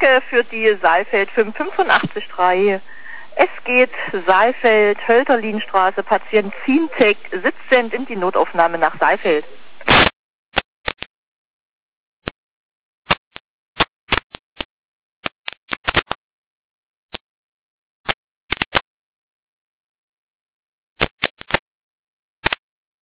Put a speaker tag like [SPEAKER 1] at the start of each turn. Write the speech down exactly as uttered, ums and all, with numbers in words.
[SPEAKER 1] Strecke für die Saalfeld fünf fünfundachtzig drei. Es geht Saalfeld, Hölterlinstraße, Patient Zientek, sitzend in die Notaufnahme nach Saalfeld.